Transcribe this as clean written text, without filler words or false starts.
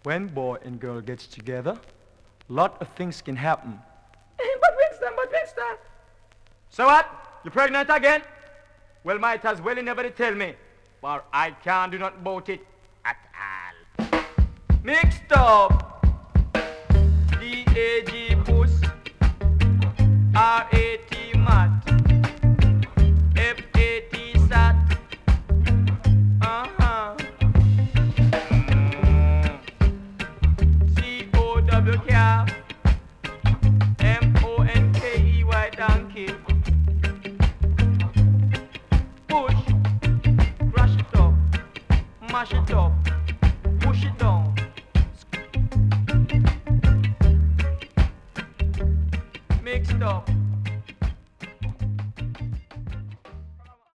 When boy and girl gets together, lot of things can happen. But Winston. So what? You pregnant again? Well, might as well you never tell me, for I can't do nothing about it at all. Mixed up. D-A-G puss, R-A-T mat, F-A-T sat. C-O-W calf, M-O-N-K-E-Y donkey. Push, crush it up, mash it up, push it down.